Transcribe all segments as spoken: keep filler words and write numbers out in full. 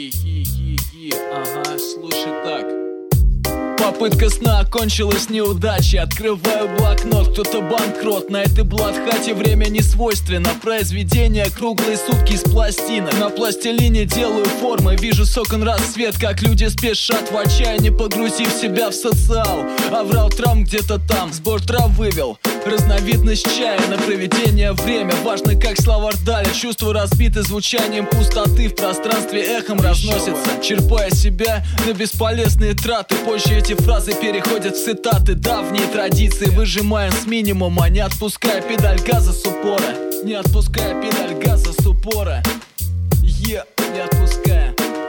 Ги-ги-ги-ги, ага, слушай так. Попытка сна окончилась неудачей. Открываю блокнот, кто-то банкрот. На этой блатхате время не свойственно. Произведение круглые сутки из пластинок. На пластилине делаю формы. Вижу с окон рассвет, как люди спешат в отчаянии, погрузив себя в социал. Аврал травм где-то там, сбор трав вывел разновидность чая на проведение время. Важно, как слова рдали. Чувства разбиты звучанием пустоты. В пространстве эхом разносится, черпая себя на бесполезные траты. Позже эти фразы переходят в цитаты давние традиции. Выжимаем с минимума, не отпуская педаль газа с упора. Не отпуская педаль газа с упора. Е, yeah, не отпуская.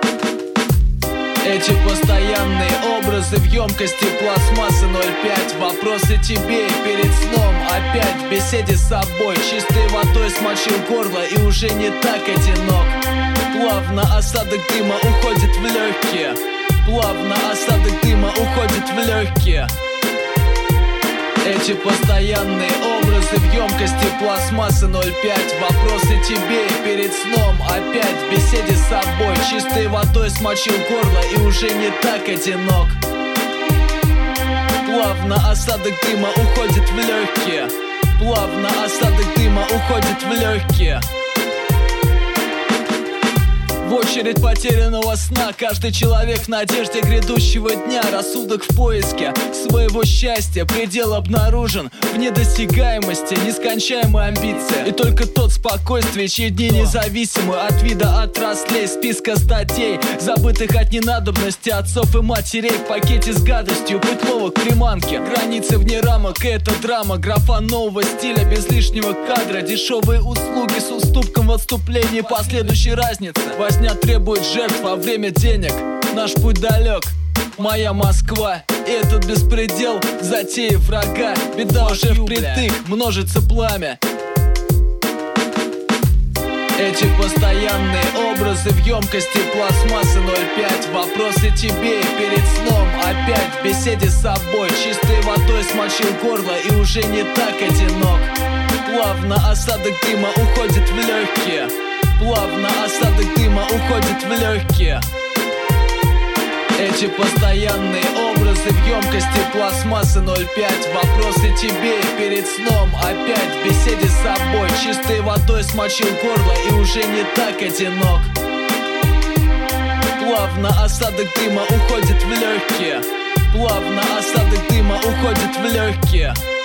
Эти постоянные образы в емкости пластмассы ноль пять. Вопросы тебе перед сном опять в беседе с собой. Чистой водой смочил горло и уже не так одинок. Плавно осадок дыма уходит в легкие. Плавно осадок дыма уходит в легкие. Эти постоянные образы в емкости пластмассы ноль пять. Вопросы тебе перед сном опять в беседе с собой. Чистой водой смочил горло и уже не так одинок. Плавно осадок дыма уходит в легкие. Плавно осадок дыма уходит в легкие. В очередь потерянного сна каждый человек в надежде грядущего дня. Рассудок в поиске своего счастья. Предел обнаружен в недосягаемости, нескончаемой амбиции. И только тот спокойствие, чьи дни независимы от вида отраслей. Списка статей, забытых от ненадобности отцов и матерей. В пакете с гадостью, путь к приманке. Границы вне рамок, это драма. Графа нового стиля, без лишнего кадра. Дешевые услуги с уступком в отступлении последующей разницы. Возня требует жертв во время денег. Наш путь далек, моя Москва. И этот беспредел затеи врага. Беда уже впритык, множится пламя. Эти постоянные образы в емкости пластмассы ноль пять. Вопросы тебе перед сном опять в беседе с собой. Чистой водой смочил горло и уже не так одинок. Плавно осадок дыма уходит в легкие. Плавно осадок дыма уходит в легкие. Эти постоянные образы в емкости пластмассы ноль пять. Вопросы тебе перед сном опять в беседе с собой. Чистой водой смочил горло и уже не так одинок. Плавно осадок дыма уходит в легкие. Плавно осадок дыма уходит в легкие.